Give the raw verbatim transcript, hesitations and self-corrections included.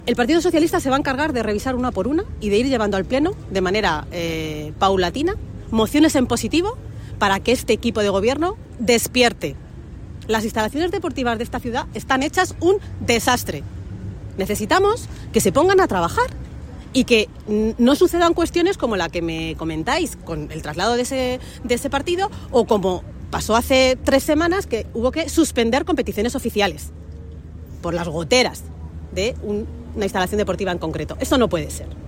El Partido Socialista se va a encargar de revisar una por una y de ir llevando al Pleno de manera eh, paulatina mociones en positivo para que este equipo de gobierno despierte. Las instalaciones deportivas de esta ciudad están hechas un desastre. Necesitamos que se pongan a trabajar y que no sucedan cuestiones como la que me comentáis con el traslado de ese, de ese partido, o como pasó hace tres semanas que hubo que suspender competiciones oficiales por las goteras de un, una instalación deportiva en concreto. Esto no puede ser.